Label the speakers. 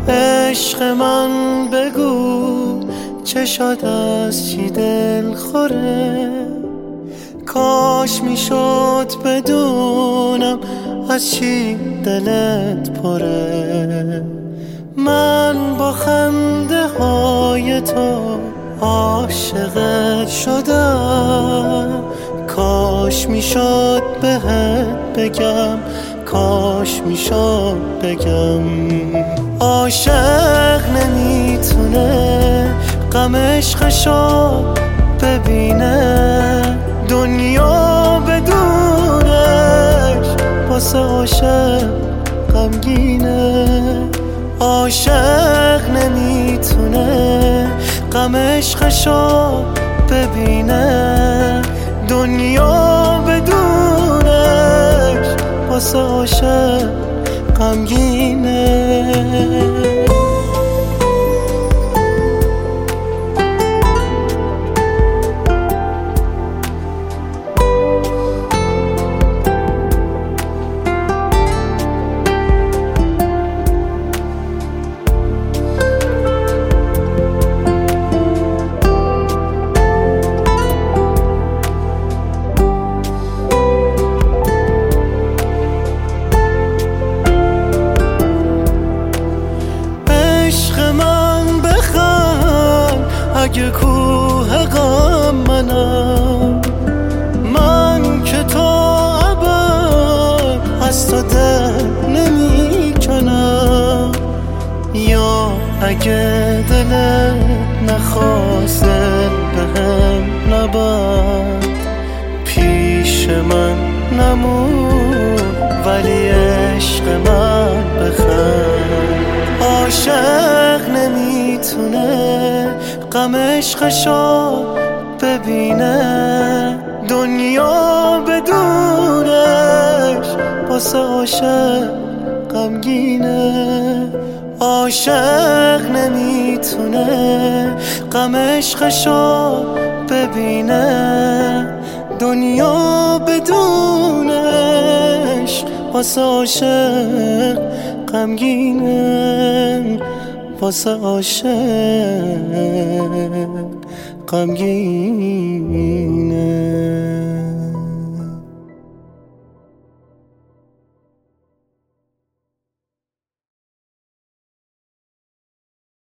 Speaker 1: عشق من بگو چه شد، از چی دل خوره؟ کاش میشد بدونم از چی دلت پره. من با خنده های تو عاشقت شدم. کاش میشد بهت بگم، کاش میشد بگم. عاشق نمیتونه غم عشقشو ببینه، دنیا بدونش واسه عاشق غمگینه. عاشق نمیتونه غم عشقشو ببینه، دنیا بدونش واسه عاشق غمگینه. اگه کوه غم منم، من که تا ابد از تو دل نمی کنم. یا اگه دلت نخواست بهم نبند، پیش من نمون ولی عشق من بخند. عاشق نمیتونه غم عشقشو ببینه، دنیا بدونش واسه عاشق غمگینه. عاشق نمیتونه غم عشقشو ببینه، دنیا بدونش واسه عاشق غمگینه، واسه عاشق غمگین.